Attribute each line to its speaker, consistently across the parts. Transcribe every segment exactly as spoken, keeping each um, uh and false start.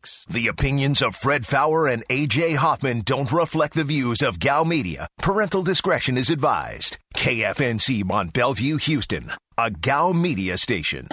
Speaker 1: six. The opinions of Fred Fowler and A J Hoffman don't reflect the views of Gal Media. Parental discretion is advised. K F N C Mont Bellevue, Houston, a Gal Media station.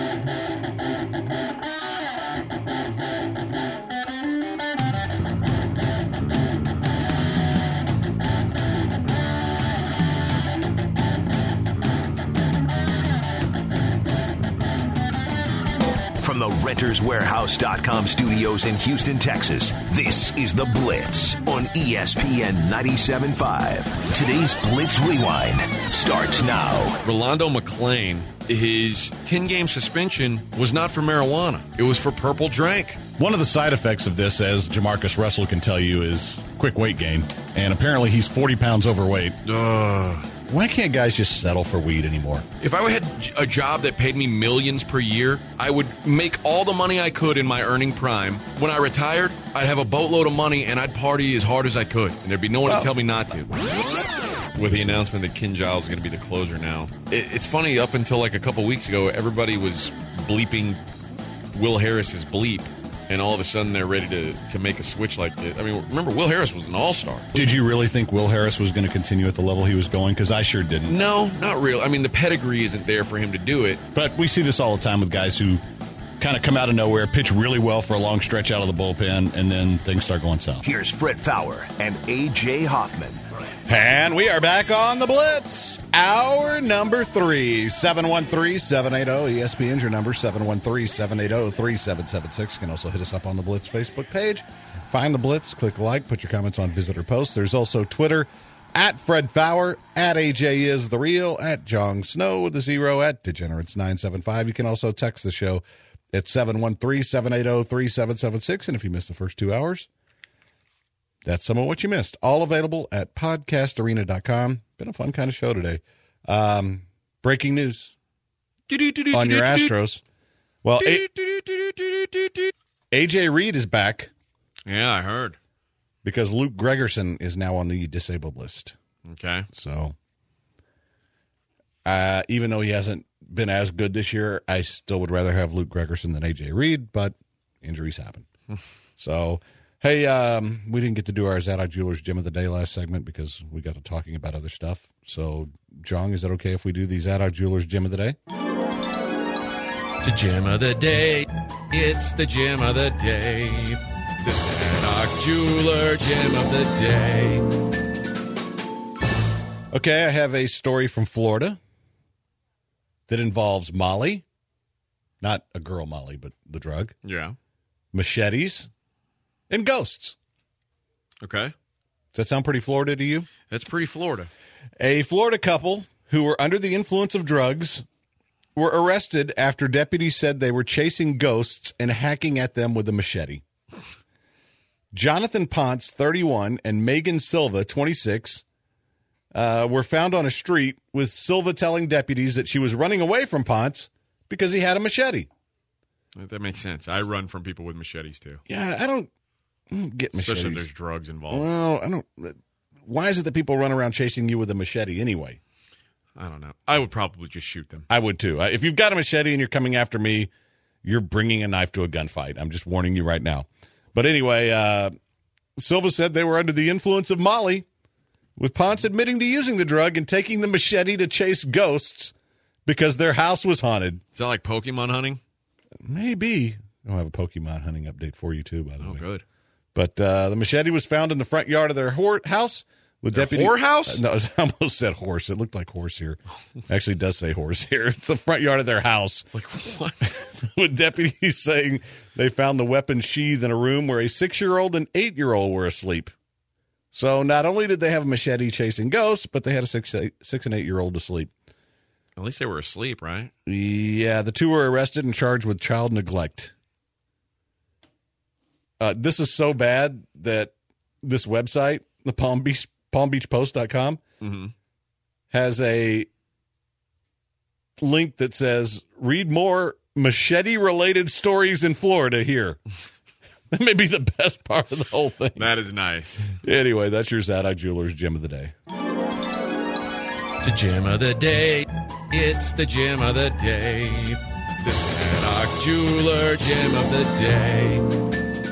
Speaker 1: From the Renters Warehouse dot com studios in Houston, Texas, this is The Blitz on E S P N ninety-seven point five. Today's Blitz Rewind starts now.
Speaker 2: Rolando McClain, his ten-game suspension was not for marijuana. It was for purple drink.
Speaker 3: One of the side effects of this, as Jamarcus Russell can tell you, is quick weight gain. And apparently he's forty pounds overweight.
Speaker 2: Ugh.
Speaker 3: Why can't guys just settle for weed anymore?
Speaker 2: If I had a job that paid me millions per year, I would make all the money I could in my earning prime. When I retired, I'd have a boatload of money and I'd party as hard as I could. And there'd be no one
Speaker 3: oh.
Speaker 2: to tell me not to. With the announcement that Ken Giles is going to be the closer now. It, it's funny, up until like a couple weeks ago, everybody was bleeping Will Harris's bleep. And all of a sudden, they're ready to, to make a switch like this. I mean, remember, Will Harris was an all-star.
Speaker 3: Did you really think Will Harris was going to continue at the level he was going? Because I sure didn't.
Speaker 2: No, not real. I mean, the pedigree isn't there for him to do it.
Speaker 3: But we see this all the time with guys who kind of come out of nowhere, pitch really well for a long stretch out of the bullpen, and then things start going south.
Speaker 1: Here's Fred Fowler and A J Hoffman.
Speaker 3: And we are back on the Blitz. Hour number three. seven one three, seven eight zero, E S P N's your number, seven one three, seven eight zero, three seven seven six. You can also hit us up on the Blitz Facebook page. Find the Blitz, click like, put your comments on visitor posts. There's also Twitter, at Fred Fowler, at A J is the real, at Jong Snow with a zero, at Degenerates nine seven five. You can also text the show at seven one three, seven eight zero, three seven seven six. And if you missed the first two hours, that's some of what you missed. All available at podcast arena dot com. Been a fun kind of show today. Um, breaking news on your Astros. Well, A- A J Reed is back.
Speaker 2: Yeah, I heard.
Speaker 3: Because Luke Gregerson is now on the disabled list.
Speaker 2: Okay.
Speaker 3: So, uh, even though he hasn't been as good this year, I still would rather have Luke Gregerson than A J Reed, but injuries happen. So... Hey, um, we didn't get to do our Zadok Jewelers Gem of the Day last segment because we got to talking about other stuff. So, Jong, is that okay if we do the Zadok Jewelers Gem of the Day?
Speaker 2: The Gem of the Day. It's the Gem of the Day. The Zadok Jeweler Gem of the Day.
Speaker 3: Okay, I have a story from Florida that involves Molly. Not a girl Molly, but the drug.
Speaker 2: Yeah.
Speaker 3: Machetes. And ghosts.
Speaker 2: Okay.
Speaker 3: Does that sound pretty Florida to you?
Speaker 2: That's pretty Florida.
Speaker 3: A Florida couple who were under the influence of drugs were arrested after deputies said they were chasing ghosts and hacking at them with a machete. Jonathan Ponce, thirty-one, and Megan Silva, twenty-six, uh, were found on a street with Silva telling deputies that she was running away from Ponce because he had a machete.
Speaker 2: That makes sense. I run from people with machetes, too.
Speaker 3: Yeah, I don't... Get machetes.
Speaker 2: Especially if there's drugs involved.
Speaker 3: Well, I don't. Why is it that people run around chasing you with a machete anyway?
Speaker 2: I don't know. I would probably just shoot them.
Speaker 3: I would too. If you've got a machete and you're coming after me, you're bringing a knife to a gunfight. I'm just warning you right now. But anyway, uh, Silva said they were under the influence of Molly, with Ponce admitting to using the drug and taking the machete to chase ghosts because their house was haunted.
Speaker 2: Is that like Pokemon hunting?
Speaker 3: Maybe. I'll have a Pokemon hunting update for you too, by the
Speaker 2: oh,
Speaker 3: way.
Speaker 2: Oh, good.
Speaker 3: But uh, the machete was found in the front yard of their whore house. With
Speaker 2: their
Speaker 3: deputy
Speaker 2: whorehouse?
Speaker 3: Uh, no, I almost said horse. It looked like horse here. Actually, it does say horse here. It's the front yard of their house.
Speaker 2: It's like, what?
Speaker 3: With deputies saying they found the weapon sheathed in a room where a six-year-old and eight-year-old were asleep. So not only did they have a machete chasing ghosts, but they had a six, eight, six and eight-year-old asleep.
Speaker 2: At least they were asleep, right?
Speaker 3: Yeah, the two were arrested and charged with child neglect. Uh, this is so bad that this website, the Palm Beach Palm Beach Post dot com,
Speaker 2: mm-hmm.
Speaker 3: has a link that says, read more machete-related stories in Florida here. That may be the best part of the whole thing.
Speaker 2: That is nice.
Speaker 3: Anyway, that's your Zadok Jewelers Gem of the Day.
Speaker 2: The Gem of the Day. It's the Gem of the Day. The Zadok Jeweler Gem of the Day.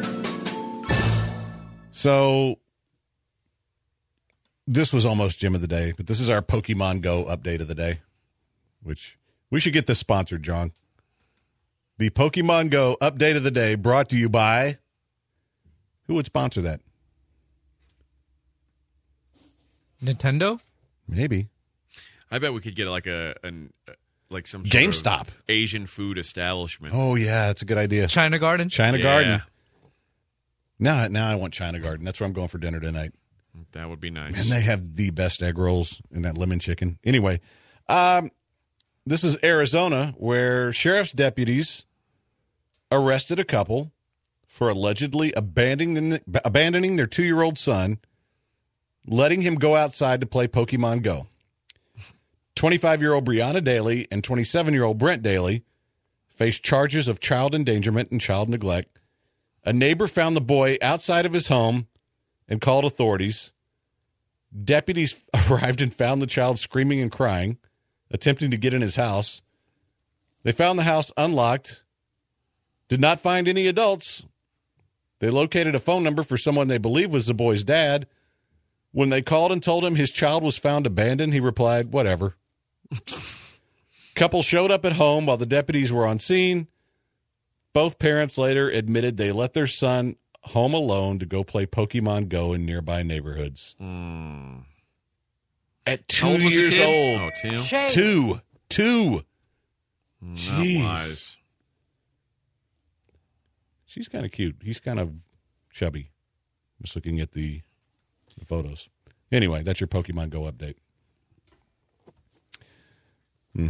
Speaker 3: So this was almost Gym of the Day, but this is our Pokemon Go update of the day, which we should get this sponsored, John. The Pokemon Go update of the day brought to you by, who would sponsor that?
Speaker 4: Nintendo?
Speaker 3: Maybe.
Speaker 2: I bet we could get like a an uh, like some sort
Speaker 3: GameStop.
Speaker 2: of Asian food establishment.
Speaker 3: Oh, yeah, that's a good idea.
Speaker 4: China Garden?
Speaker 3: China
Speaker 2: Yeah.
Speaker 3: Garden. Now, now I want China Garden. That's where I'm going for dinner tonight.
Speaker 2: That would be nice.
Speaker 3: And they have the best egg rolls and that lemon chicken. Anyway, um, this is Arizona, where sheriff's deputies arrested a couple for allegedly abandoning abandoning their two-year-old son, letting him go outside to play Pokemon Go. twenty-five-year-old Brianna Daly and twenty-seven-year-old Brent Daly faced charges of child endangerment and child neglect. A neighbor found the boy outside of his home and called authorities. Deputies arrived and found the child screaming and crying, attempting to get in his house. They found the house unlocked, did not find any adults. They located a phone number for someone they believe was the boy's dad. When they called and told him his child was found abandoned, he replied, whatever. Couple showed up at home while the deputies were on scene. Both parents later admitted they let their son home alone to go play Pokemon Go in nearby neighborhoods.
Speaker 2: Mm.
Speaker 3: At two
Speaker 2: How old was the
Speaker 3: years
Speaker 2: kid?
Speaker 3: old.
Speaker 2: Oh, two?
Speaker 4: Shame.
Speaker 3: Two. Two.
Speaker 2: Not
Speaker 3: Jeez.
Speaker 2: wise.
Speaker 3: She's kind of cute. He's kind of chubby. Just looking at the, the photos. Anyway, that's your Pokemon Go update. Hmm.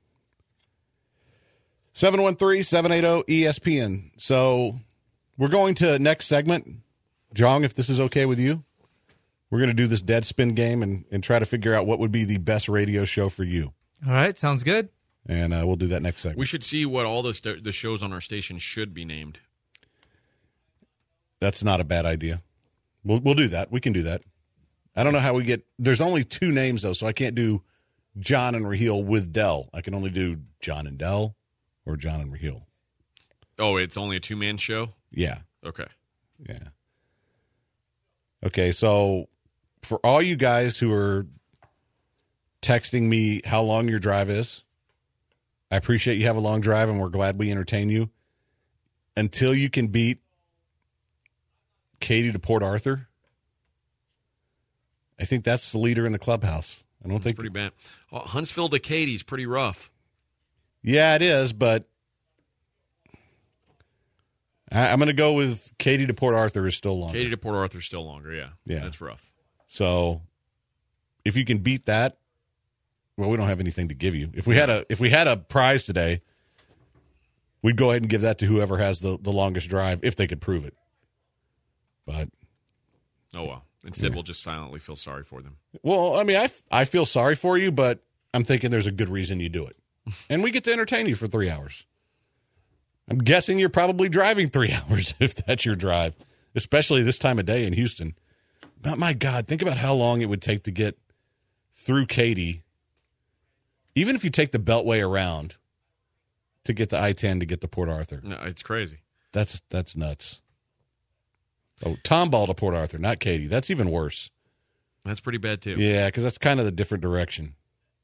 Speaker 3: seven one three, seven eight zero, E S P N. So we're going to next segment. Jong, if this is okay with you, we're going to do this dead spin game and, and try to figure out what would be the best radio show for you.
Speaker 4: All right, sounds good.
Speaker 3: And uh, we'll do that next segment.
Speaker 2: We should see what all the st- the shows on our station should be named.
Speaker 3: That's not a bad idea. We'll we'll do that. We can do that. I don't know how we get. There's only two names though, so I can't do John and Raheel with Dell. I can only do John and Dell or John and Raheel.
Speaker 2: Oh, it's only a two-man show?
Speaker 3: Yeah,
Speaker 2: Okay.
Speaker 3: yeah. Okay, so for all you guys who are texting me how long your drive is, I appreciate you have a long drive, and we're glad we entertain you. Until you can beat Katy to Port Arthur, I think that's the leader in the clubhouse. I don't
Speaker 2: It's
Speaker 3: think
Speaker 2: pretty bad. Oh, Huntsville to Katie's pretty rough.
Speaker 3: Yeah, it is, but I, I'm going to go with Katy to Port Arthur is still longer.
Speaker 2: Katy to Port Arthur still longer, yeah.
Speaker 3: Yeah.
Speaker 2: That's rough.
Speaker 3: So if you can beat that, well, we don't have anything to give you. If we had a if we had a prize today, we'd go ahead and give that to whoever has the, the longest drive, if they could prove it. But
Speaker 2: Oh, well. Instead,
Speaker 3: Yeah.
Speaker 2: we'll just silently feel sorry for them.
Speaker 3: well, I mean, I, I feel sorry for you, but I'm thinking there's a good reason you do it. And we get to entertain you for three hours. I'm guessing you're probably driving three hours if that's your drive, especially this time of day in Houston. But my God, think about how long it would take to get through Katy, even if you take the Beltway around to get to I ten to get to Port Arthur.
Speaker 2: No, it's crazy.
Speaker 3: That's that's nuts. Oh, Tomball to Port Arthur, not Katy. That's even worse.
Speaker 2: That's pretty bad, too.
Speaker 3: Yeah, because that's kind of the different direction.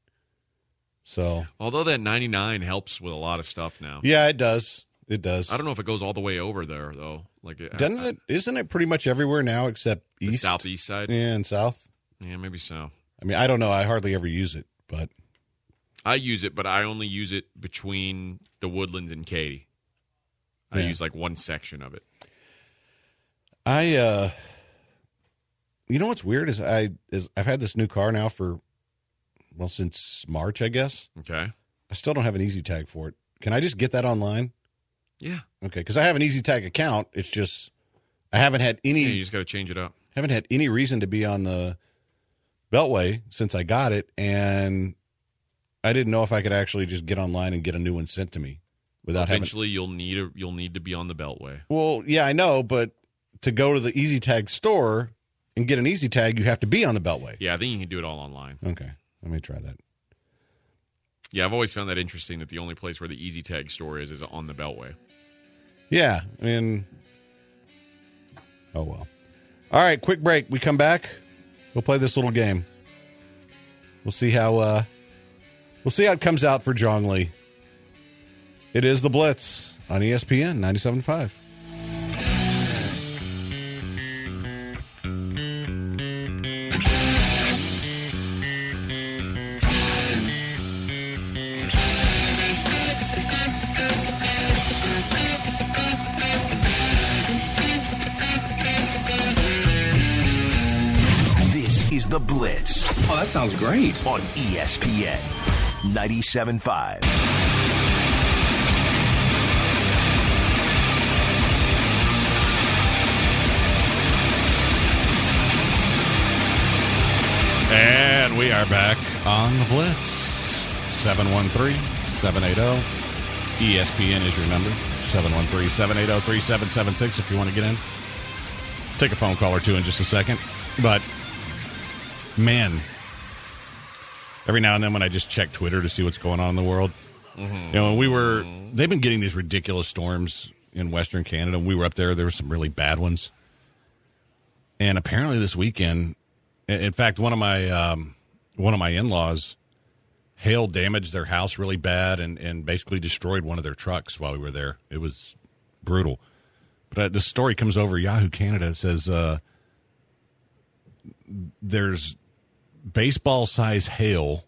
Speaker 3: So,
Speaker 2: Although that ninety-nine helps with a lot of stuff now.
Speaker 3: yeah, it does. It does.
Speaker 2: I don't know if it goes all the way over there, though. Like,
Speaker 3: Doesn't
Speaker 2: I,
Speaker 3: it? Isn't it pretty much everywhere now except
Speaker 2: The
Speaker 3: east,
Speaker 2: southeast side?
Speaker 3: yeah, and south?
Speaker 2: Yeah, maybe so.
Speaker 3: I mean, I don't know. I hardly ever use it, but
Speaker 2: I use it, but I only use it between the Woodlands and Katy. I
Speaker 3: Yeah.
Speaker 2: use like one section of it.
Speaker 3: I, uh, you know what's weird is I is I've had this new car now for well since March, I guess.
Speaker 2: Okay.
Speaker 3: I still don't have an Easy Tag for it. Can I just get that online?
Speaker 2: Yeah.
Speaker 3: Okay, because I have an Easy Tag account. It's just I haven't had any
Speaker 2: Yeah, you just got to change it up.
Speaker 3: haven't had any reason to be on the Beltway since I got it, and I didn't know if I could actually just get online and get a new one sent to me without having.
Speaker 2: Eventually, you'll need a, you'll need to be on the Beltway.
Speaker 3: Well, yeah, I know, but to go to the Easy Tag store and get an Easy Tag, you have to be on the Beltway.
Speaker 2: Yeah, I think you can do it all online.
Speaker 3: Okay, let me try that.
Speaker 2: Yeah, I've always found that interesting that the only place where the Easy Tag store is is on the Beltway.
Speaker 3: Yeah, I mean, oh well. All right, quick break. We come back. We'll play this little game. We'll see how uh, we'll see how it comes out for Jong Lee. It is the Blitz on E S P N ninety-seven point five.
Speaker 1: The Blitz.
Speaker 5: Oh, that sounds great.
Speaker 1: On E S P N ninety-seven point five.
Speaker 3: And we are back on the Blitz. seven one three, seven eight zero. E S P N is your number. seven one three, seven eight zero, three seven seven six if you want to get in. Take a phone call or two in just a second. But man, every now and then when I just check Twitter to see what's going on in the world, mm-hmm. you know, when we were, they've been getting these ridiculous storms in Western Canada. When we were up there, there were some really bad ones. And apparently this weekend, in fact, one of my um, one of my in-laws, hail damaged their house really bad and, and basically destroyed one of their trucks while we were there. It was brutal. But uh, this story comes over Yahoo Canada. It says uh, there's baseball-size hail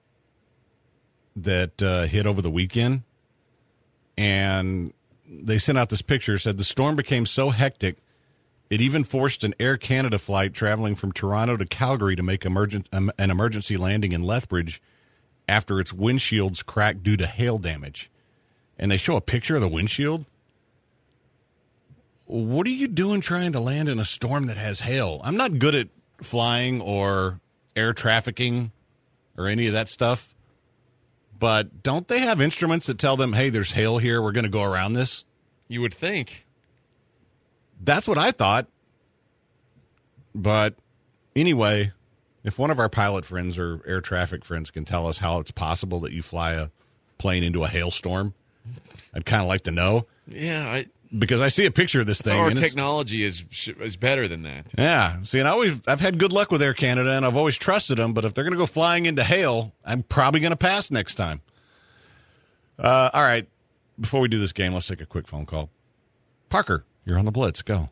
Speaker 3: that uh, hit over the weekend, and they sent out this picture. Said the storm became so hectic it even forced an Air Canada flight traveling from Toronto to Calgary to make emergent, um, an emergency landing in Lethbridge after its windshields cracked due to hail damage. And they show a picture of the windshield. What are you doing trying to land in a storm that has hail? I'm not good at flying or air trafficking or any of that stuff, but don't they have instruments that tell them, hey, there's hail here, we're going to go around this?
Speaker 2: You would think.
Speaker 3: That's what I thought. But anyway, if one of our pilot friends or air traffic friends can tell us how it's possible that you fly a plane into a hailstorm, I'd kind of like to know.
Speaker 2: Yeah, I...
Speaker 3: Because I see a picture of this thing.
Speaker 2: Our technology is is better than that.
Speaker 3: Yeah. See, and I always, I've had good luck with Air Canada, and I've always trusted them. But if they're going to go flying into hail, I'm probably going to pass next time. Uh, all right. Before we do this game, let's take a quick phone call. Parker, you're on the Blitz. Go.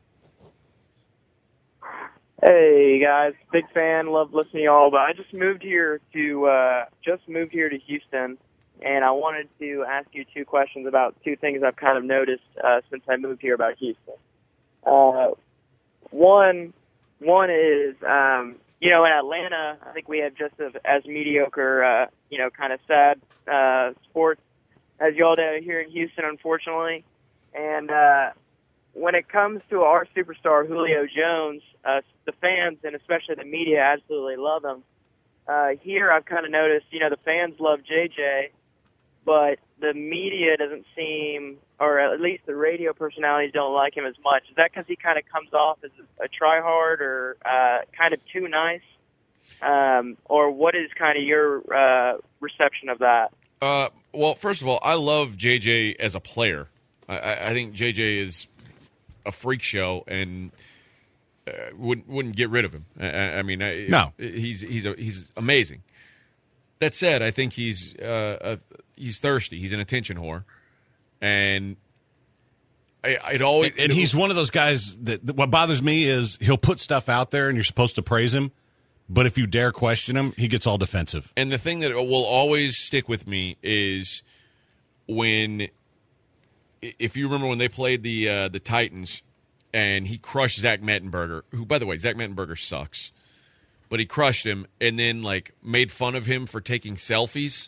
Speaker 6: Hey, guys. Big fan. Love listening to y'all. But I just moved here to uh, just moved here to Houston. And I wanted to ask you two questions about two things I've kind of noticed uh, since I moved here about Houston. Uh, one, one is, um, you know, in Atlanta, I think we have just as, as mediocre, uh, you know, kind of sad uh, sports as y'all do here in Houston, unfortunately. And uh, when it comes to our superstar, Julio Jones, uh, the fans and especially the media absolutely love him. Uh, here I've kind of noticed, you know, the fans love J J, but the media doesn't seem, or at least the radio personalities don't like him as much. Is that because he kind of comes off as a try-hard or uh, kind of too nice? Um, or what is kind of your uh, reception of that?
Speaker 2: Uh, well, first of all, I love J J as a player. I, I think J J is a freak show and uh, wouldn't wouldn't get rid of him. I, I mean, I,
Speaker 3: no,
Speaker 2: he's he's a, he's amazing. That said, I think he's uh, a, he's thirsty. He's an attention whore, and I, it always
Speaker 3: and, and he's one of those guys that, that what bothers me is he'll put stuff out there and you're supposed to praise him, but if you dare question him, he gets all defensive.
Speaker 2: And the thing that will always stick with me is when, if you remember when they played the uh, the Titans, and he crushed Zach Mettenberger, who, by the way, Zach Mettenberger sucks. But he crushed him and then, like, made fun of him for taking selfies.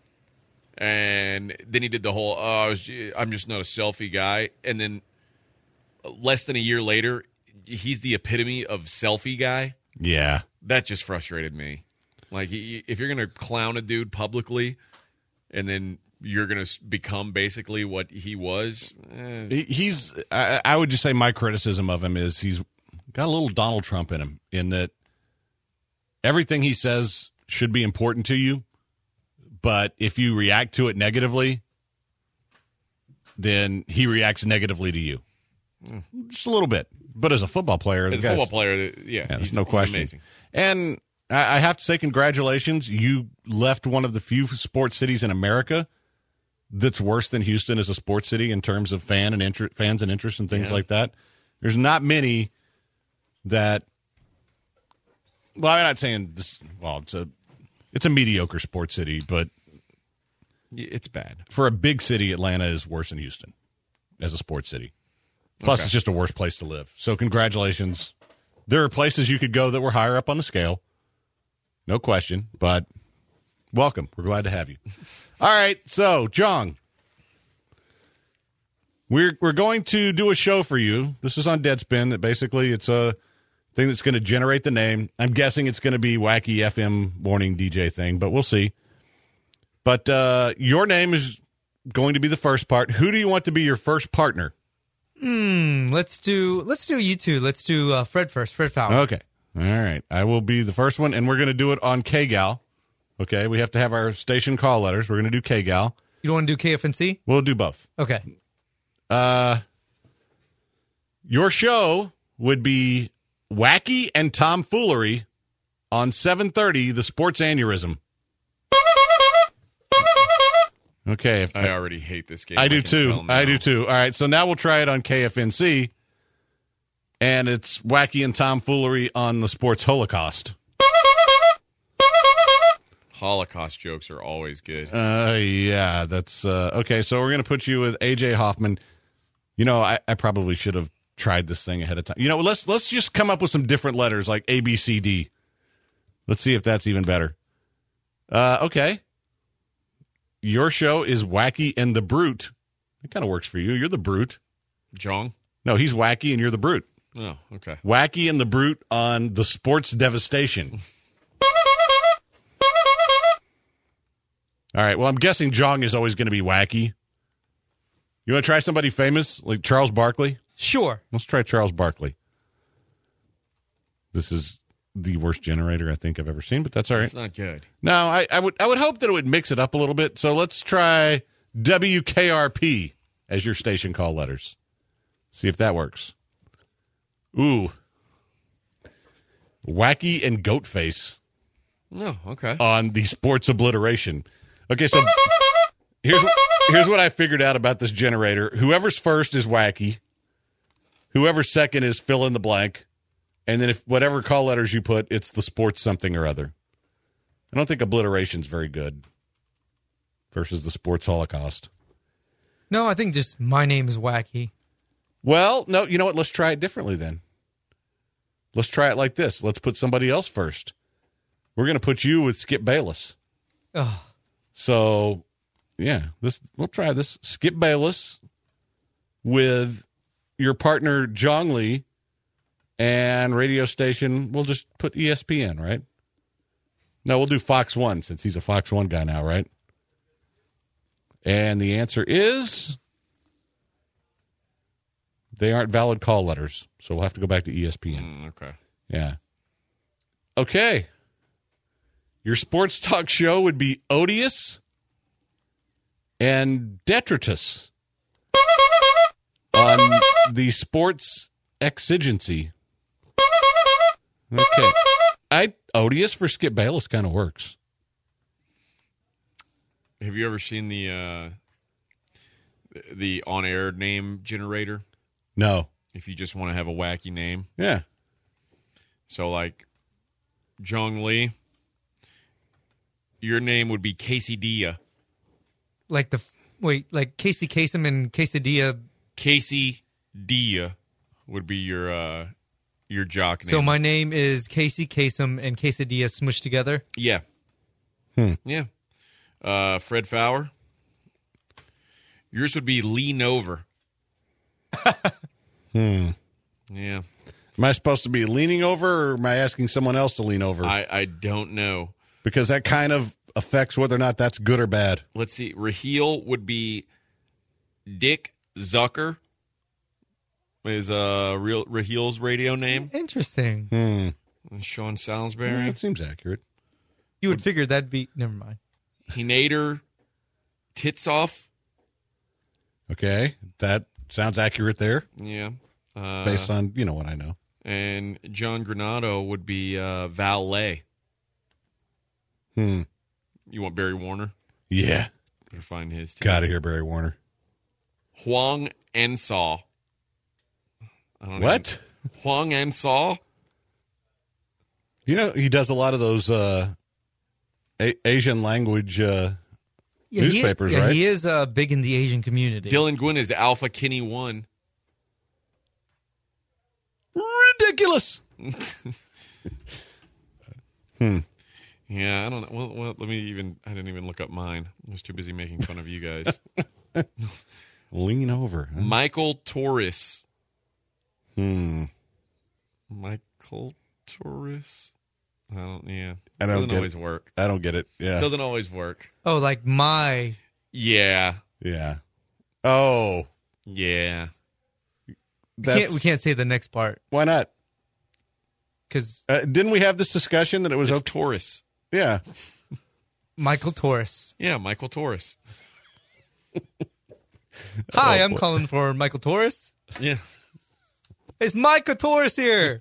Speaker 2: And then he did the whole, oh, I was, I'm just not a selfie guy. And then less than a year later, he's the epitome of selfie guy.
Speaker 3: Yeah.
Speaker 2: That just frustrated me. Like, if you're going to clown a dude publicly and then you're going to become basically what he was. Eh.
Speaker 3: He's, I, I would just say my criticism of him is he's got a little Donald Trump in him in that everything he says should be important to you, but if you react to it negatively, then he reacts negatively to you. Mm. Just a little bit. but as a football player,
Speaker 2: As
Speaker 3: the
Speaker 2: a
Speaker 3: guy's-
Speaker 2: football player, yeah,
Speaker 3: Yeah, there's
Speaker 2: he's-
Speaker 3: no
Speaker 2: he's
Speaker 3: question.
Speaker 2: amazing.
Speaker 3: And I I have to say, congratulations. You left one of the few sports cities in America that's worse than Houston as a sports city in terms of fan and inter- fans and interest and things
Speaker 2: Yeah.
Speaker 3: like that. There's not many that. Well, I'm not saying this. Well, it's a it's a mediocre sports city, but
Speaker 2: It's bad.
Speaker 3: for a big city, Atlanta is worse than Houston as a sports city. Plus,
Speaker 2: Okay.
Speaker 3: it's just a worse place to live. So, congratulations. There are places you could go that were higher up on the scale. No question. But welcome. We're glad to have you. All right. So, Jong, we're, we're going to do a show for you. This is on Deadspin. That basically, it's a thing that's going to generate the name. I'm guessing it's going to be wacky F M morning D J thing, but we'll see. But uh, your name is going to be the first part. Who do you want to be your first partner?
Speaker 4: Hmm, let's do let's do you two. Let's do uh, Fred first. Fred Fowler.
Speaker 3: Okay. All right. I will be the first one, and we're going to do it on K-Gal. Okay. We have to have our station call letters. We're going to do K-Gal.
Speaker 4: You don't want to do K F N C?
Speaker 3: We'll do both.
Speaker 4: Okay.
Speaker 3: Uh, your show would be Wacky and Tomfoolery on seven thirty, the Sports Aneurysm. Okay. If
Speaker 2: I already hate this game.
Speaker 3: I do
Speaker 2: can
Speaker 3: too.
Speaker 2: tell
Speaker 3: I
Speaker 2: now.
Speaker 3: do too. All right, so now we'll try it on K F N C, and it's Wacky and Tomfoolery on the Sports Holocaust.
Speaker 2: Holocaust jokes are always good.
Speaker 3: Uh, yeah, that's uh, okay. So we're gonna put you with A J Hoffman. You know, I, I probably should have tried this thing ahead of time. You know, let's let's just come up with some different letters like A, B, C, D. Let's see if that's even better. Uh, okay. Your show is Wacky and the Brute. It kind of works for you. You're the Brute.
Speaker 2: Jong?
Speaker 3: No, he's Wacky and you're the Brute.
Speaker 2: Oh, okay.
Speaker 3: Wacky and the Brute on the Sports Devastation. All right. Well, I'm guessing Jong is always going to be wacky. You want to try somebody famous like Charles Barkley?
Speaker 4: Sure.
Speaker 3: Let's try Charles Barkley. This is the worst generator I think I've ever seen, but that's all right.
Speaker 2: It's not good.
Speaker 3: No, I, I would I would hope that it would mix it up a little bit. So let's try W K R P as your station call letters. See if that works. Ooh. Wacky and Goatface
Speaker 2: No, okay.
Speaker 3: on the Sports Obliteration. Okay, so here's here's what I figured out about this generator. Whoever's first is Wacky. Whoever's second is fill in the blank. And then if whatever call letters you put, it's the sports something or other. I don't think Obliteration's very good versus the Sports Holocaust.
Speaker 4: No, I think just my name is Wacky.
Speaker 3: Well, no, you know what? Let's try it differently then. Let's try it like this. Let's put somebody else first. We're going to put you with Skip Bayless.
Speaker 4: Ugh.
Speaker 3: So, yeah, this we'll try this. Skip Bayless with your partner, Jong Lee, and radio station, we'll just put E S P N, right? No, we'll do Fox one since he's a Fox one guy now, right? And the answer is they aren't valid call letters, so we'll have to go back to E S P N.
Speaker 2: Mm, okay.
Speaker 3: Yeah. Okay. Your sports talk show would be Odious and Detritus on the Sports Exigency. Okay. I Odious for Skip Bayless kind of works.
Speaker 2: Have you ever seen the uh, the on-air name generator?
Speaker 3: No.
Speaker 2: If you just want to have a wacky name.
Speaker 3: Yeah.
Speaker 2: So, like, Jong Lee, your name would be Quesadilla.
Speaker 4: Like the wait, like Casey Kasem and Quesadilla.
Speaker 2: Casey Dia would be your uh, your jock name.
Speaker 4: So my name is Casey Kasem and Quesadilla smushed together.
Speaker 2: Yeah.
Speaker 3: Hmm.
Speaker 2: Yeah. Uh, Fred Fowler. Yours would be Lean Over.
Speaker 3: Hmm.
Speaker 2: Yeah.
Speaker 3: Am I supposed to be leaning over, or am I asking someone else to lean over?
Speaker 2: I, I don't know.
Speaker 3: Because that kind of affects whether or not that's good or bad.
Speaker 2: Let's see. Raheel would be Dick Zucker. Is uh real Raheel's radio name.
Speaker 4: Interesting.
Speaker 3: Hmm.
Speaker 2: And Sean Salisbury.
Speaker 3: Yeah, that seems accurate.
Speaker 4: You would figure that'd be never mind.
Speaker 2: Henader Titsoff.
Speaker 3: Okay. That sounds accurate there.
Speaker 2: Yeah. Uh,
Speaker 3: based on, you know, what I know.
Speaker 2: And John Granado would be uh, valet.
Speaker 3: Hmm.
Speaker 2: You want Barry Warner?
Speaker 3: Yeah.
Speaker 2: Better find his too.
Speaker 3: Got to hear Barry Warner.
Speaker 2: Huang Ensaw. I don't
Speaker 3: What?
Speaker 2: Even, Huang Ensaw?
Speaker 3: You know, he does a lot of those uh, a- Asian language uh,
Speaker 4: Yeah,
Speaker 3: newspapers,
Speaker 4: he, yeah,
Speaker 3: right?
Speaker 4: he is uh, big in the Asian community.
Speaker 2: Dylan Gwynn is Alpha Kinney one.
Speaker 3: Ridiculous. hmm.
Speaker 2: Yeah, I don't know. Well, well, let me even. I didn't even look up mine. I was too busy making fun of you guys.
Speaker 3: Lean over. Huh?
Speaker 2: Michael Torres.
Speaker 3: Hmm.
Speaker 2: Michael Torres. I don't. Yeah,
Speaker 3: I don't
Speaker 2: doesn't
Speaker 3: get
Speaker 2: always work.
Speaker 3: I don't get it. Yeah.
Speaker 2: Doesn't always work.
Speaker 4: Oh, like my.
Speaker 2: Yeah.
Speaker 3: Yeah. Oh.
Speaker 2: Yeah.
Speaker 4: We
Speaker 3: That's,
Speaker 4: can't, we can't say the next part
Speaker 3: Why not?
Speaker 4: because
Speaker 3: Uh, didn't we have this discussion that it was
Speaker 2: It's
Speaker 3: okay?
Speaker 2: Torres.
Speaker 3: Yeah.
Speaker 4: Michael Torres.
Speaker 2: Yeah, Michael Torres.
Speaker 4: Hi,
Speaker 3: Oh,
Speaker 4: I'm
Speaker 3: boy.
Speaker 4: calling for Michael Torres.
Speaker 2: Yeah.
Speaker 4: It's Michael Torres here.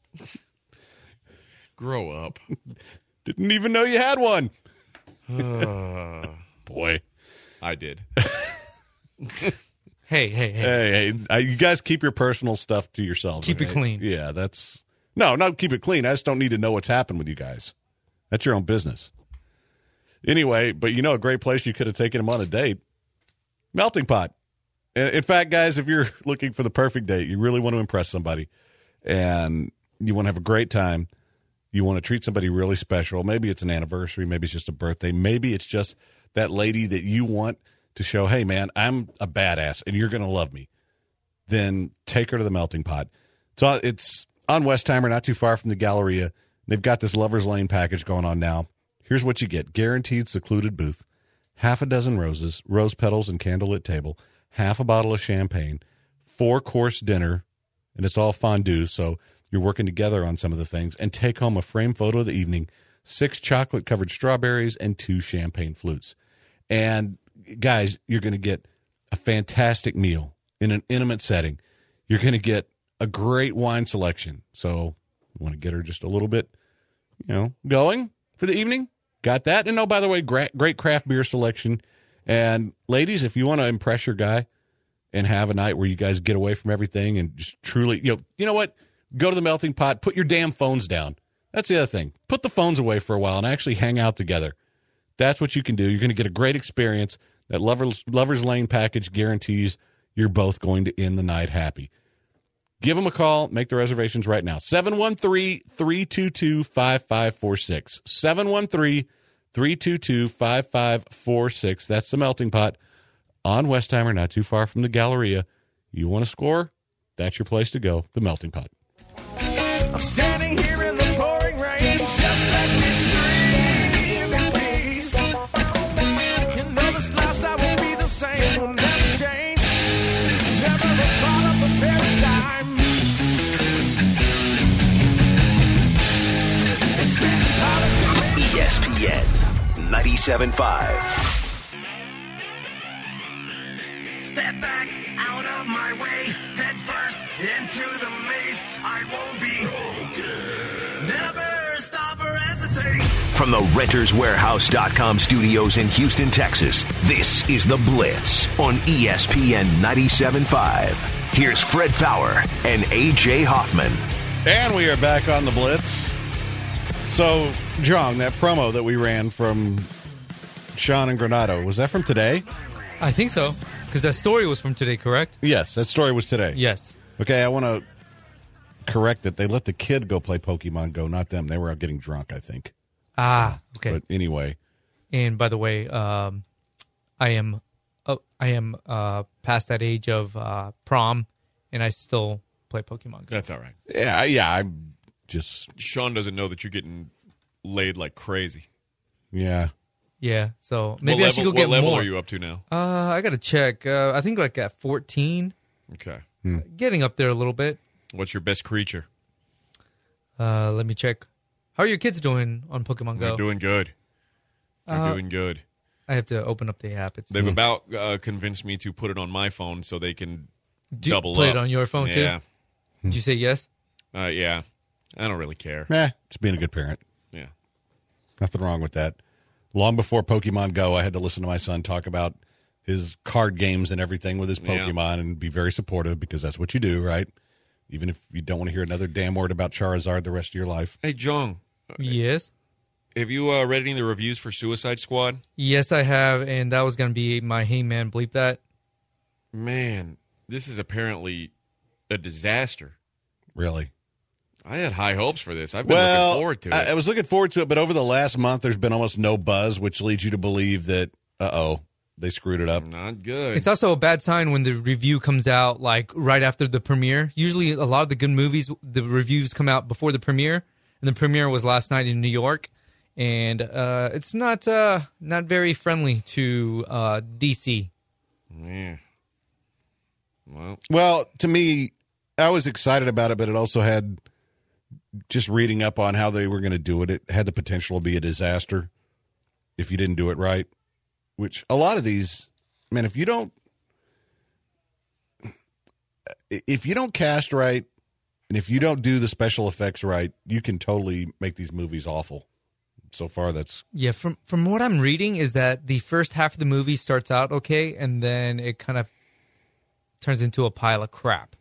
Speaker 2: Grow up.
Speaker 3: Didn't even know you had one.
Speaker 2: Uh,
Speaker 3: Boy.
Speaker 2: I did.
Speaker 4: Hey, hey, hey.
Speaker 3: Hey, hey, uh, you guys keep your personal stuff to yourselves.
Speaker 4: Keep it
Speaker 3: okay?
Speaker 4: clean.
Speaker 3: Yeah, that's no, not keep it clean. I just don't need to know what's happened with you guys. That's your own business. Anyway, but you know, a great place you could have taken him on a date. Melting Pot. In in fact, guys, if you're looking for the perfect date, you really want to impress somebody, and you want to have a great time, you want to treat somebody really special. Maybe it's an anniversary, maybe it's just a birthday, maybe it's just that lady that you want to show, hey, man, I'm a badass, and you're going to love me. Then take her to the Melting Pot. So it's on Westheimer, not too far from the Galleria. They've got this Lover's Lane package going on now. Here's what you get. Guaranteed secluded booth, half a dozen roses, rose petals and candlelit table, half a bottle of champagne, four-course dinner, and it's all fondue, so you're working together on some of the things, and take home a frame photo of the evening, six chocolate-covered strawberries, and two champagne flutes. And, guys, you're going to get a fantastic meal in an intimate setting. You're going to get a great wine selection. So you want to get her just a little bit, you know, going for the evening? Got that. And, oh, by the way, great, great craft beer selection. And, ladies, if you want to impress your guy and have a night where you guys get away from everything and just truly, you know, you know what? Go to the Melting Pot. Put your damn phones down. That's the other thing. Put the phones away for a while and actually hang out together. That's what you can do. You're going to get a great experience. That Lovers, Lovers Lane package guarantees you're both going to end the night happy. Give them a call. Make the reservations right now. seven one three, three two two, five five four six. seven one three, three two two, five five four six. That's the Melting Pot on Westheimer, not too far from the Galleria. You want to score? That's your place to go, the Melting Pot.
Speaker 5: I'm standing here in the pouring rain, just let me scream in peace. You know this lifestyle won't be the same, will never change. Never the thought of a paradigm. It's been honest.
Speaker 1: E S P N ninety-seven point five.
Speaker 5: Step back out of my way, head first into the maze. I won't be broken. Never stop or hesitate.
Speaker 1: From the Renters Warehouse dot com studios in Houston, Texas, this is The Blitz on E S P N ninety-seven point five. Here's Fred Fowler and A J Hoffman.
Speaker 3: And we are back on the Blitz. So, John, that promo that we ran from Sean and Granado, was that from today?
Speaker 4: I think so. Because that story was from today, correct?
Speaker 3: Yes, that story was today.
Speaker 4: Yes.
Speaker 3: Okay, I want to correct it. They let the kid go play Pokemon Go, not them. They were out getting drunk, I think.
Speaker 4: Ah, okay.
Speaker 3: But anyway.
Speaker 4: And by the way, um, I am uh, I am uh, past that age of uh, prom, and I still play Pokemon Go.
Speaker 2: That's all right.
Speaker 3: Yeah, I- yeah, I'm just,
Speaker 2: Sean doesn't know that you're getting laid like crazy.
Speaker 3: yeah.
Speaker 4: Yeah, so maybe
Speaker 2: what
Speaker 4: I should
Speaker 2: level,
Speaker 4: go get
Speaker 2: what level
Speaker 4: more.
Speaker 2: are you up to now?
Speaker 4: Uh, I gotta check. Uh, I think like at fourteen,
Speaker 2: Okay.
Speaker 4: getting up there a little bit.
Speaker 2: What's your best creature?
Speaker 4: Uh, let me check. How are your kids doing on Pokemon Go?
Speaker 2: They're doing good. They're
Speaker 4: Uh,
Speaker 2: doing good.
Speaker 4: I have to open up the app. It's
Speaker 2: They've about uh, convinced me to put it on my phone so they can
Speaker 4: Do-
Speaker 2: double
Speaker 4: play
Speaker 2: up.
Speaker 4: it on your phone, too?
Speaker 2: Yeah.
Speaker 4: Did you say yes?
Speaker 2: Uh, yeah. I don't really care.
Speaker 3: Nah, just being a good parent.
Speaker 2: Yeah.
Speaker 3: Nothing wrong with that. Long before Pokemon Go, I had to listen to my son talk about his card games and everything with his Pokemon
Speaker 2: Yeah.
Speaker 3: and be very supportive because that's what you do, right? Even if you don't want to hear another damn word about Charizard the rest of your life.
Speaker 2: Hey, Jong,
Speaker 4: Yes.
Speaker 2: have you uh, read any of the reviews for Suicide Squad?
Speaker 4: Yes, I have, and that was going to be my hey man, bleep that.
Speaker 2: Man, this is apparently a disaster.
Speaker 3: Really?
Speaker 2: I had high hopes for this. I've been
Speaker 3: Well,
Speaker 2: looking forward to it.
Speaker 3: I, I was looking forward to it, but over the last month, there's been almost no buzz, which leads you to believe that, uh-oh, they screwed it up.
Speaker 2: Not good.
Speaker 4: It's also a bad sign when the review comes out like right after the premiere. Usually, a lot of the good movies, the reviews come out before the premiere, and the premiere was last night in New York, and uh, it's not uh, not very friendly to uh, D C.
Speaker 2: Yeah. Well,
Speaker 3: Well, to me, I was excited about it, but it also had, just reading up on how they were going to do it, it had the potential to be a disaster if you didn't do it right, which a lot of these, man, if you don't, if you don't cast right, and if you don't do the special effects right, you can totally make these movies awful. So far, that's
Speaker 4: Yeah, from from what I'm reading is that the first half of the movie starts out okay, and then it kind of turns into a pile of crap.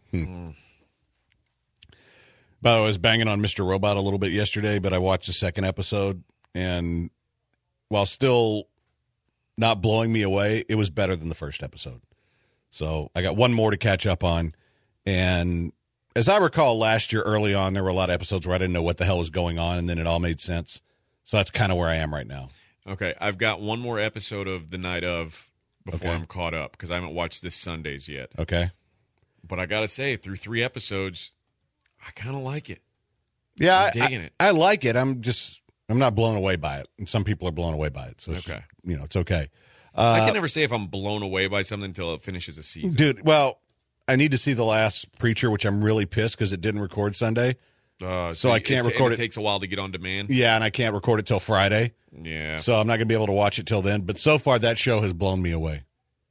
Speaker 3: By the way, I was banging on Mister Robot a little bit yesterday, but I watched the second episode, and while still not blowing me away, it was better than the first episode. So I got one more to catch up on. And as I recall, last year early on, there were a lot of episodes where I didn't know what the hell was going on, and then it all made sense. So that's kind of where I am right now.
Speaker 2: okay. I've got one more episode of The Night Of before
Speaker 3: Okay.
Speaker 2: I'm caught up because I haven't watched this Sundays yet.
Speaker 3: Okay?
Speaker 2: But I got to say, through three episodes, I kind of like it.
Speaker 3: Yeah,
Speaker 2: I'm
Speaker 3: I,
Speaker 2: digging
Speaker 3: I,
Speaker 2: it.
Speaker 3: I like it. I'm just, I'm not blown away by it. And some people are blown away by it. So it's,
Speaker 2: Okay.
Speaker 3: you know, it's okay.
Speaker 2: I
Speaker 3: Uh,
Speaker 2: can never say if I'm blown away by something until it finishes a season.
Speaker 3: Dude, well, I need to see The Last Preacher, which I'm really pissed because it didn't record Sunday.
Speaker 2: Uh,
Speaker 3: So I can't
Speaker 2: it,
Speaker 3: record
Speaker 2: it.
Speaker 3: it-
Speaker 2: takes a while to get on demand.
Speaker 3: Yeah, and I can't record it till Friday.
Speaker 2: Yeah.
Speaker 3: So I'm not going to be able to watch it till then. But so far, that show has blown me away.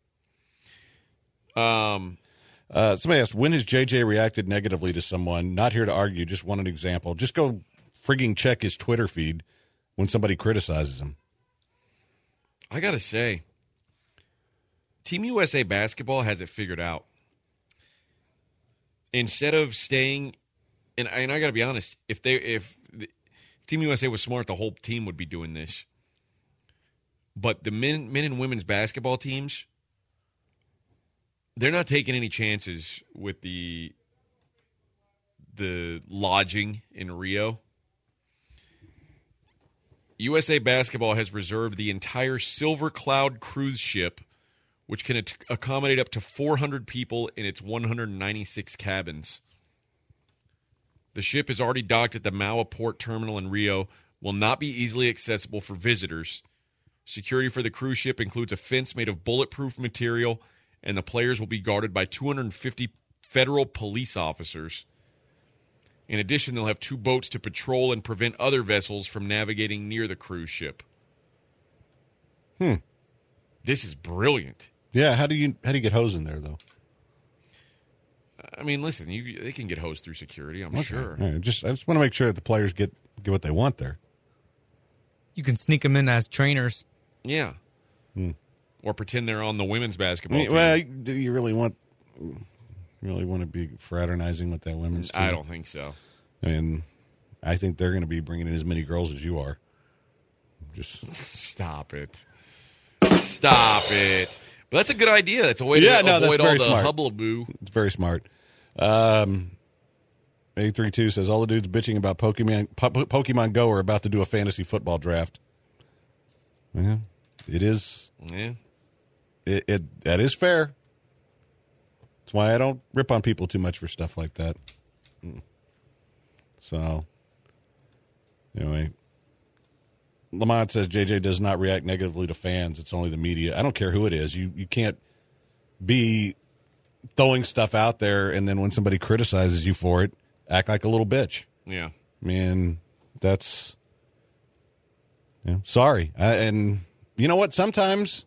Speaker 2: Um.
Speaker 3: Uh, somebody asked, when has J J reacted negatively to someone? Not here to argue, just want an example. Just go frigging check his Twitter feed when somebody criticizes him.
Speaker 2: I gotta say, Team U S A basketball has it figured out. Instead of staying, and, and I gotta be honest, if they if the, Team U S A was smart, the whole team would be doing this. But the men men and women's basketball teams, they're not taking any chances with the the lodging in Rio. U S A Basketball has reserved the entire Silver Cloud cruise ship, which can at- accommodate up to four hundred people in its one hundred ninety-six cabins. The ship is already docked at the Maua Port Terminal in Rio, will not be easily accessible for visitors. Security for the cruise ship includes a fence made of bulletproof material, and the players will be guarded by two hundred fifty federal police officers. In addition, they'll have two boats to patrol and prevent other vessels from navigating near the cruise ship.
Speaker 3: Hmm.
Speaker 2: This is brilliant.
Speaker 3: Yeah, how do you how do you get hose in there, though?
Speaker 2: I mean, listen, you, they can get hosed through security, I'm sure.
Speaker 3: All right, just I just want to make sure that the players get, get what they want there.
Speaker 4: You can sneak them in as trainers.
Speaker 2: Yeah.
Speaker 3: Hmm.
Speaker 2: Or pretend they're on the women's basketball
Speaker 3: I mean,
Speaker 2: team.
Speaker 3: well, do you really want really want to be fraternizing with that women's team?
Speaker 2: I don't think so.
Speaker 3: I mean, I think they're going to be bringing in as many girls as you are. Just
Speaker 2: Stop it. Stop it. But that's a good idea. It's a way
Speaker 3: Yeah,
Speaker 2: to
Speaker 3: no, that's
Speaker 2: avoid all
Speaker 3: very
Speaker 2: the
Speaker 3: smart.
Speaker 2: hubbub.
Speaker 3: It's very smart. Um, A thirty-two says all the dudes bitching about Pokemon po- Pokemon Go are about to do a fantasy football draft. Yeah, it is.
Speaker 2: Yeah.
Speaker 3: It, it that is fair. That's why I don't rip on people too much for stuff like that. Mm. So, anyway, Lamont says J J does not react negatively to fans. It's only the media. I don't care who it is. You you can't be throwing stuff out there and then when somebody criticizes you for it, act like a little bitch.
Speaker 2: Yeah.
Speaker 3: I mean, that's yeah, sorry. I, and you know what? Sometimes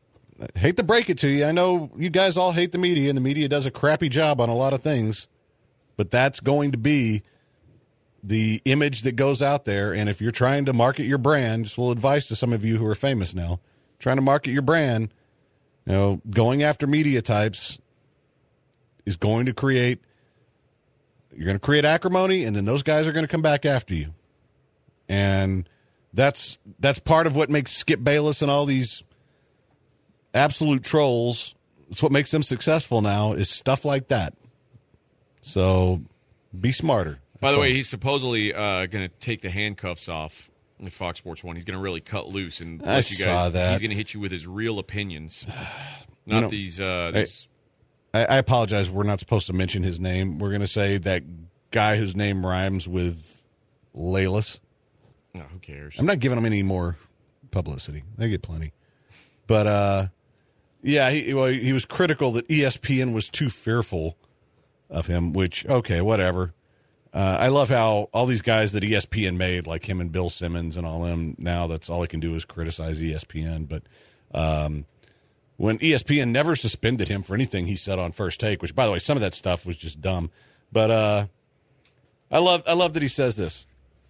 Speaker 3: I hate to break it to you. I know you guys all hate the media, and the media does a crappy job on a lot of things. but that's going to be the image that goes out there. And if you're trying to market your brand, just a little advice to some of you who are famous now, trying to market your brand, you know, going after media types is going to create, you're going to create acrimony, and then those guys are going to come back after you. And that's that's part of what makes Skip Bayless and all these absolute trolls, it's what makes them successful now, is stuff like that. So be smarter.
Speaker 2: By the
Speaker 3: That's
Speaker 2: way,
Speaker 3: all.
Speaker 2: he's supposedly uh, going to take the handcuffs off with Fox Sports One. He's going to really cut loose and
Speaker 3: I
Speaker 2: let you guys.
Speaker 3: saw that.
Speaker 2: He's going to hit you with his real opinions, not
Speaker 3: You know,
Speaker 2: these. Uh, these
Speaker 3: I, I apologize. We're not supposed to mention his name. We're going to say that guy whose name rhymes with Laylis.
Speaker 2: no, who cares?
Speaker 3: I'm not giving them any more publicity. They get plenty. But, uh, yeah, he, well, he was critical that E S P N was too fearful of him, which, okay, whatever. Uh, I love how all these guys that E S P N made, like him and Bill Simmons and all them, now that's all they can do is criticize E S P N. But um, when E S P N never suspended him for anything he said on First Take, which, by the way, some of that stuff was just dumb. But uh, I love I love that he says this.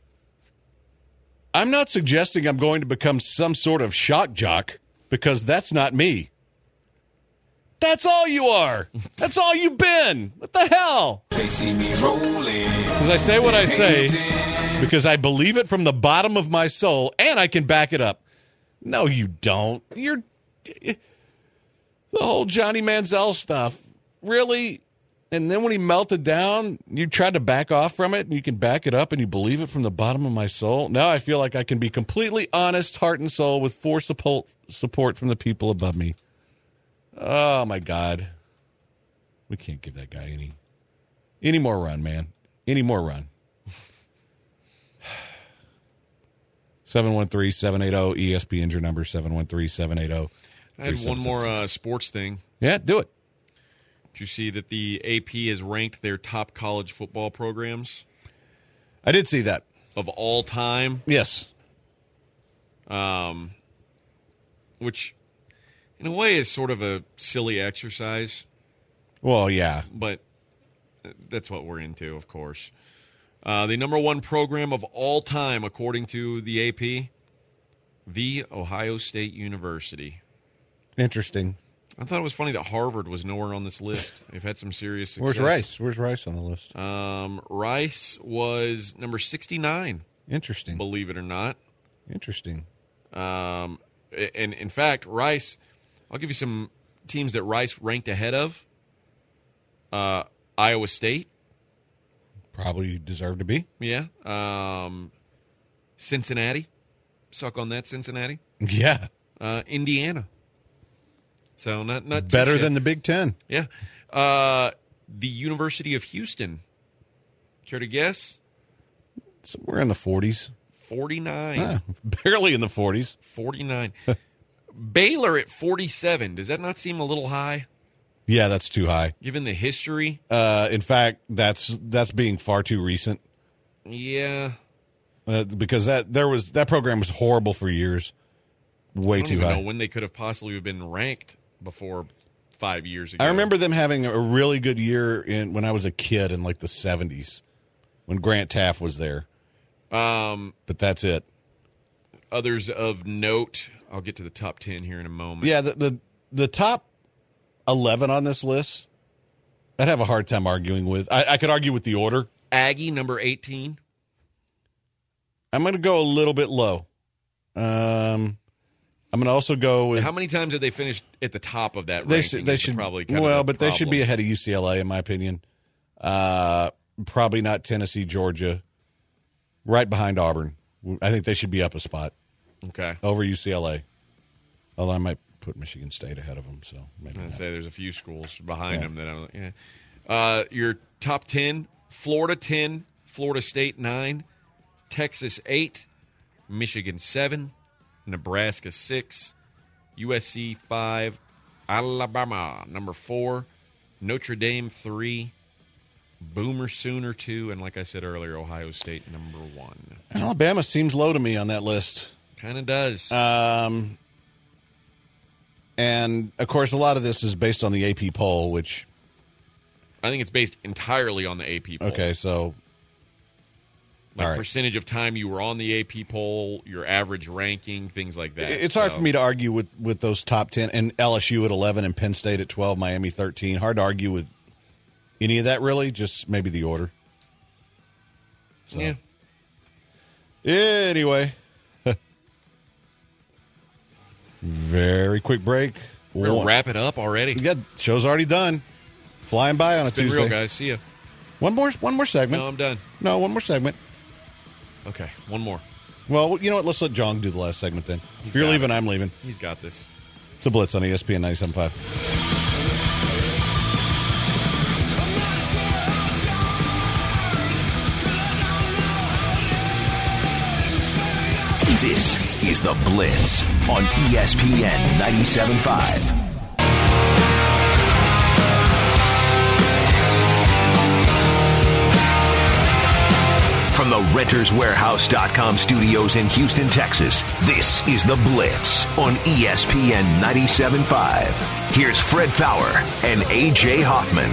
Speaker 3: I'm not suggesting I'm going to become some sort of shock jock, because that's not me. That's all you are. That's all you've been. What the hell?
Speaker 5: They see me rolling.
Speaker 3: Because I say what I say because I believe it from the bottom of my soul, and I can back it up. No, you don't. You're the whole Johnny Manziel stuff. Really? And then when he melted down, you tried to back off from it, and you can back it up, and you believe it from the bottom of my soul. Now I feel like I can be completely honest, heart and soul, with full support support from the people above me. Oh, my God. We can't give that guy any any more run, man. Any more run. seven one three, seven eight zero, E S P N, your number, seven one three, seven eight zero.
Speaker 2: I had one more uh, sports thing.
Speaker 3: Yeah, do it.
Speaker 2: Did you see that the A P has ranked their top college football programs
Speaker 3: I did see that.
Speaker 2: of all time?
Speaker 3: Yes.
Speaker 2: Um, which, in a way, is sort of a silly exercise,
Speaker 3: Well, yeah.
Speaker 2: but that's what we're into, of course. Uh, the number one program of all time, according to the A P, The Ohio State University.
Speaker 3: Interesting.
Speaker 2: I thought it was funny that Harvard was nowhere on this list. They've had some serious success.
Speaker 3: Where's Rice? Where's Rice on the list?
Speaker 2: Um, Rice was number sixty-nine,
Speaker 3: Interesting.
Speaker 2: believe it or not.
Speaker 3: Interesting.
Speaker 2: Um, and in fact, Rice, I'll give you some teams that Rice ranked ahead of. Uh, Iowa State.
Speaker 3: Probably deserve to be.
Speaker 2: Yeah. Um, Cincinnati. Suck on that, Cincinnati.
Speaker 3: Yeah.
Speaker 2: Uh, Indiana. So not not too
Speaker 3: Better
Speaker 2: shit.
Speaker 3: than the Big Ten.
Speaker 2: Yeah. Uh, the University of Houston. Care to guess?
Speaker 3: Somewhere in the forties.
Speaker 2: forty-nine.
Speaker 3: Ah, barely in the forties.
Speaker 2: forty-nine. Baylor at forty-seven. Does that not seem a little high,
Speaker 3: Yeah, that's too high.
Speaker 2: given the history?
Speaker 3: Uh, in fact, that's that's being far too recent.
Speaker 2: Yeah.
Speaker 3: Uh, because that there was that program was horrible for years. Way
Speaker 2: I don't
Speaker 3: too
Speaker 2: even
Speaker 3: high.
Speaker 2: know when they could have possibly been ranked before five years ago.
Speaker 3: I remember them having a really good year in when I was a kid in like the seventies when Grant Taft was there.
Speaker 2: Um,
Speaker 3: But that's it.
Speaker 2: others of note, I'll get to the top ten here in a moment.
Speaker 3: Yeah, the the, the top eleven on this list, I'd have a hard time arguing with. I, I could argue with the order.
Speaker 2: Aggie, number eighteen.
Speaker 3: I'm going to go a little bit low. Um, I'm going to also go with.
Speaker 2: How many times have they finished at the top of that
Speaker 3: They
Speaker 2: ranking?
Speaker 3: should. They
Speaker 2: is
Speaker 3: should
Speaker 2: probably kind
Speaker 3: well,
Speaker 2: of the
Speaker 3: but they should be
Speaker 2: problem.
Speaker 3: ahead of U C L A in my opinion. Uh, probably not Tennessee, Georgia. Right behind Auburn. I think they should be up a spot
Speaker 2: Okay.
Speaker 3: over U C L A. Although I might put Michigan State ahead of them. So maybe
Speaker 2: I'm going
Speaker 3: not.
Speaker 2: to say there's a few schools behind
Speaker 3: Yeah.
Speaker 2: them that I'm. Yeah. Uh, your top ten: Florida ten, Florida State nine, Texas eight, Michigan seven, Nebraska six, U S C five, Alabama number four, Notre Dame three, Boomer Sooner two, and like I said earlier, Ohio State number one.
Speaker 3: Alabama seems low to me on that list.
Speaker 2: Kind of does.
Speaker 3: Um, and of course, a lot of this is based on the A P poll, which
Speaker 2: I think it's based entirely on the A P poll.
Speaker 3: Okay, so
Speaker 2: Like
Speaker 3: all right.
Speaker 2: percentage of time you were on the A P poll, your average ranking, things like that.
Speaker 3: It's hard
Speaker 2: So-
Speaker 3: for me to argue with, with those top ten, and L S U at eleven and Penn State at twelve, Miami thirteen. Hard to argue with any of that, really, just maybe the order. So.
Speaker 2: Yeah.
Speaker 3: Anyway. Very quick break.
Speaker 2: We're going to wrap it up already.
Speaker 3: Yeah, show's already done. Flying by on
Speaker 2: It's
Speaker 3: a
Speaker 2: been
Speaker 3: Tuesday.
Speaker 2: real, guys. See ya.
Speaker 3: One more, one more segment.
Speaker 2: No, I'm done.
Speaker 3: No, one more segment.
Speaker 2: Okay, one more.
Speaker 3: Well, you know what? Let's let John do the last segment then. If you're
Speaker 2: got
Speaker 3: leaving,
Speaker 2: it.
Speaker 3: I'm leaving.
Speaker 2: He's got this.
Speaker 3: It's a Blitz on E S P N ninety-seven point five.
Speaker 1: This is The Blitz on E S P N ninety-seven point five. From the Renters Warehouse dot com studios in Houston, Texas, this is The Blitz on E S P N ninety-seven point five. Here's Fred Fowler and A J Hoffman.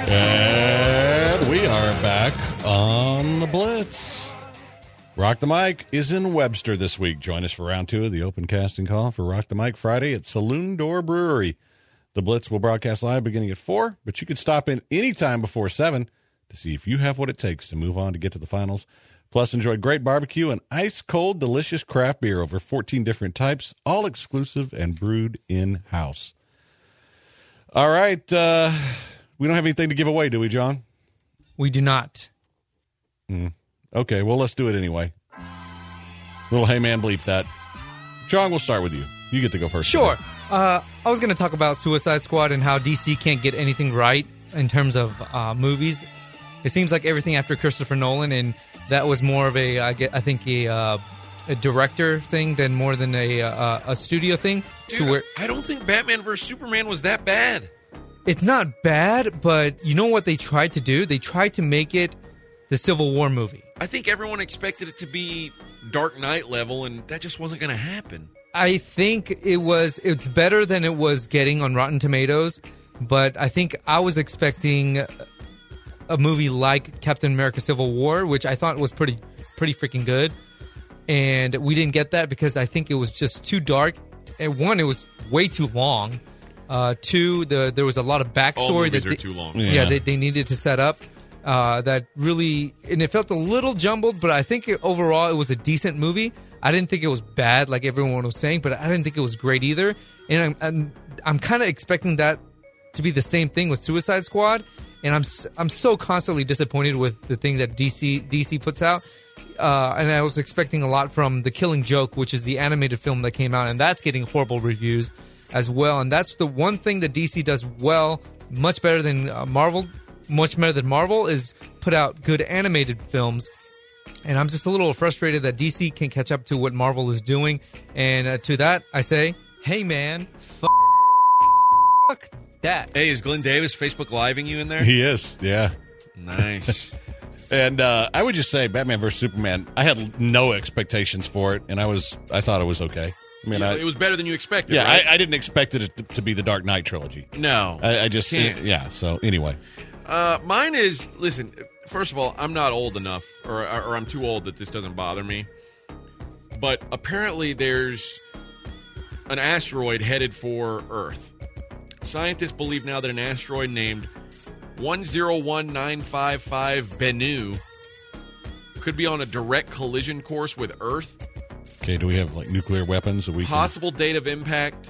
Speaker 3: And we are back on The Blitz. Rock the Mic is in Webster this week. Join us for round two of the open casting call for Rock the Mic Friday at Saloon Door Brewery. The Blitz will broadcast live beginning at four, but you can stop in anytime before seven to see if you have what it takes to move on to get to the finals. Plus, enjoy great barbecue and ice-cold, delicious craft beer, over fourteen different types, all exclusive and brewed in-house. All right. Uh, we don't have anything to give away, do we, John?
Speaker 4: We do not.
Speaker 3: Mm. Okay, well, let's do it anyway. Little hey man, bleep that. John, we'll start with you. You get to go first.
Speaker 4: Sure.
Speaker 3: today.
Speaker 4: Uh, I was going to talk about Suicide Squad and how D C can't get anything right in terms of uh, movies. It seems like everything after Christopher Nolan, and that was more of a, I, get, I think, a, uh, a director thing than more than a uh, a studio thing.
Speaker 2: Dude,
Speaker 4: to where
Speaker 2: I don't think Batman versus Superman was that bad.
Speaker 4: it's not bad, but you know what they tried to do? They tried to make it the Civil War movie.
Speaker 2: I think everyone expected it to be Dark Knight level, and that just wasn't going to happen.
Speaker 4: I think it was it's better than it was getting on Rotten Tomatoes, but I think I was expecting a movie like Captain America Civil War, which I thought was pretty pretty freaking good. And we didn't get that because I think it was just too dark. And one, it was way too long. Uh, two, the there was a lot of backstory
Speaker 2: All movies
Speaker 4: that
Speaker 2: are
Speaker 4: they,
Speaker 2: too long.
Speaker 4: Yeah,
Speaker 3: Yeah.
Speaker 4: they, they needed to set up. Uh, that really, and it felt a little jumbled, but I think it, overall it was a decent movie. I didn't think it was bad like everyone was saying, but I didn't think it was great either. And I'm I'm, I'm kind of expecting that to be the same thing with Suicide Squad. And I'm s- I'm so constantly disappointed with the thing that D C D C puts out. Uh, and I was expecting a lot from The Killing Joke, which is the animated film that came out, and that's getting horrible reviews as well. And that's the one thing that D C does well, much better than uh, Marvel, much better than Marvel, is put out good animated films. And I'm just a little frustrated that D C can't catch up to what Marvel is doing. And uh, to that, I say, hey man, f- fuck that.
Speaker 2: Hey, is Glenn Davis Facebook Living you in there?
Speaker 3: He is, yeah.
Speaker 2: Nice.
Speaker 3: And uh, I would just say, Batman versus Superman. I had no expectations for it, and I was, I thought it was okay. I mean, I,
Speaker 2: it was better than you expected,
Speaker 3: yeah,
Speaker 2: right?
Speaker 3: I, I didn't expect it to, to be the Dark Knight trilogy.
Speaker 2: no.
Speaker 3: I, I just,
Speaker 2: Can't.
Speaker 3: yeah. So anyway,
Speaker 2: Uh, mine is, listen, first of all, I'm not old enough, or, or I'm too old that this doesn't bother me. But apparently there's an asteroid headed for Earth. Scientists believe now that an asteroid named one zero one nine five five Bennu could be on a direct collision course with Earth.
Speaker 3: okay. Do we have like nuclear weapons that we can?
Speaker 2: Possible date of impact,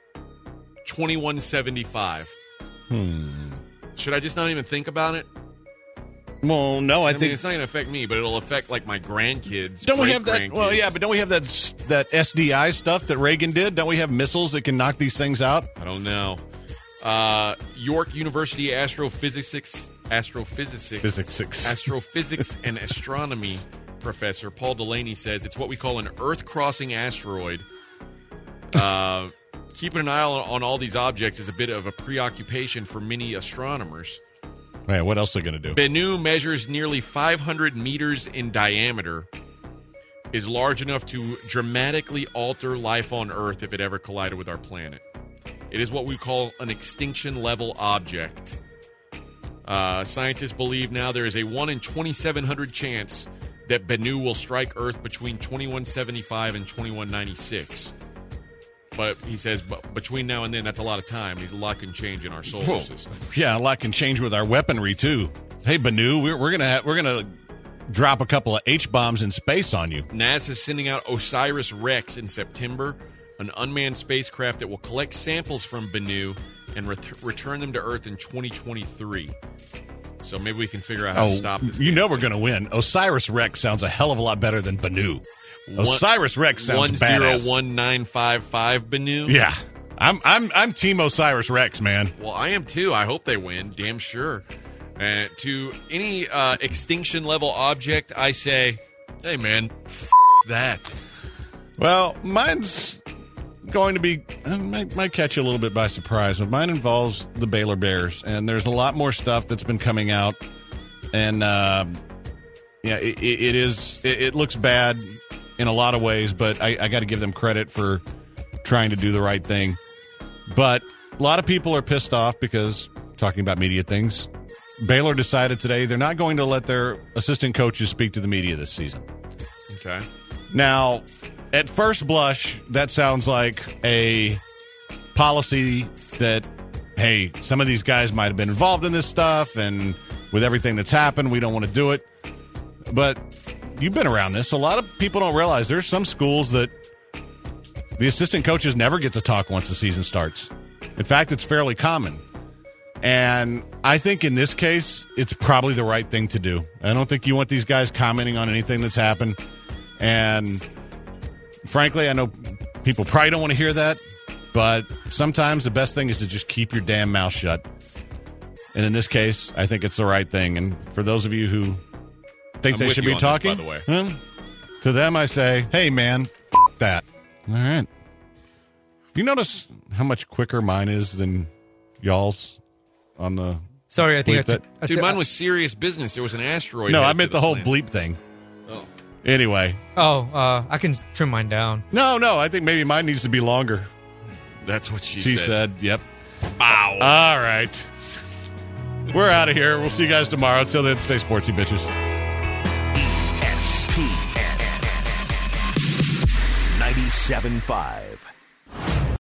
Speaker 2: twenty-one seventy-five.
Speaker 3: Hmm.
Speaker 2: Should I just not even think about it?
Speaker 3: Well, no, I,
Speaker 2: I,
Speaker 3: think.
Speaker 2: mean, it's not going to affect me, but it'll affect like my grandkids.
Speaker 3: Don't we have that?
Speaker 2: great-grandkids.
Speaker 3: Well, yeah, but don't we have that s- that S D I stuff that Reagan did? Don't we have missiles that can knock these things out?
Speaker 2: I don't know. Uh, York University astrophysics, astrophysicists,
Speaker 3: Physics.
Speaker 2: astrophysics and astronomy professor Paul Delaney says it's what we call an Earth-crossing asteroid. Uh, keeping an eye on, on all these objects is a bit of a preoccupation for many astronomers.
Speaker 3: Man, what else are they going to do?
Speaker 2: Bennu measures nearly five hundred meters in diameter, is large enough to dramatically alter life on Earth if it ever collided with our planet. It is what we call an extinction-level object. Uh, scientists believe now there is a one in twenty-seven hundred chance that Bennu will strike Earth between twenty-one seventy-five and twenty-one ninety-six. But he says but between now and then, that's a lot of time. A lot can change in our solar
Speaker 3: Whoa.
Speaker 2: system.
Speaker 3: Yeah, a lot can change with our weaponry, too. Hey, Bennu, we're, we're going to we're gonna drop a couple of H-bombs in space on you.
Speaker 2: NASA's sending out OSIRIS-REx in September, an unmanned spacecraft that will collect samples from Bennu and ret- return them to Earth in twenty twenty-three. So maybe we can figure out how to stop this.
Speaker 3: You
Speaker 2: game.
Speaker 3: know we're going to win. OSIRIS-REx sounds a hell of a lot better than Bennu. OSIRIS-REx sounds
Speaker 2: one zero
Speaker 3: badass.
Speaker 2: one nine five five Bennu.
Speaker 3: Yeah. I'm I'm I'm Team OSIRIS-REx, man.
Speaker 2: Well, I am too. I hope they win. Damn sure. Uh, to any uh, extinction level object, I say, hey man, f- that.
Speaker 3: Well, mine's going to be uh, might, might catch you a little bit by surprise, but mine involves the Baylor Bears, and there's a lot more stuff that's been coming out, and uh, yeah, it, it, it is it, it looks bad in a lot of ways, but I, I got to give them credit for trying to do the right thing. But a lot of people are pissed off because, talking about media things, Baylor decided today they're not going to let their assistant coaches speak to the media this season.
Speaker 2: Okay.
Speaker 3: Now, at first blush, that sounds like a policy that, hey, some of these guys might have been involved in this stuff, and with everything that's happened, we don't want to do it. But you've been around this. A lot of people don't realize there's some schools that the assistant coaches never get to talk once the season starts. In fact, it's fairly common. And I think in this case, it's probably the right thing to do. I don't think you want these guys commenting on anything that's happened. And frankly, I know people probably don't want to hear that, but sometimes the best thing is to just keep your damn mouth shut. And in this case, I think it's the right thing. And for those of you who think
Speaker 2: I'm
Speaker 3: they
Speaker 2: with
Speaker 3: should
Speaker 2: you
Speaker 3: be
Speaker 2: on
Speaker 3: talking,
Speaker 2: this, by the way.
Speaker 3: well, to them I say, hey, man, f- that. All right. You notice how much quicker mine is than y'all's on the...
Speaker 4: Sorry, I think I
Speaker 3: Bleep that.
Speaker 4: took. I
Speaker 2: Dude,
Speaker 4: took-
Speaker 2: mine was serious business. There was an asteroid.
Speaker 3: No,
Speaker 2: headed
Speaker 3: I
Speaker 2: to
Speaker 3: meant the whole
Speaker 2: planet.
Speaker 3: bleep thing.
Speaker 2: Oh.
Speaker 3: Anyway.
Speaker 4: Oh, uh, I can trim mine down.
Speaker 3: No, no, I think maybe mine needs to be longer.
Speaker 2: That's what she,
Speaker 3: She
Speaker 2: said.
Speaker 3: said, yep.
Speaker 2: Wow.
Speaker 3: All right. We're out of here. We'll see you guys tomorrow. Till then, stay sportsy, bitches.
Speaker 1: E S P N ninety-seven point five.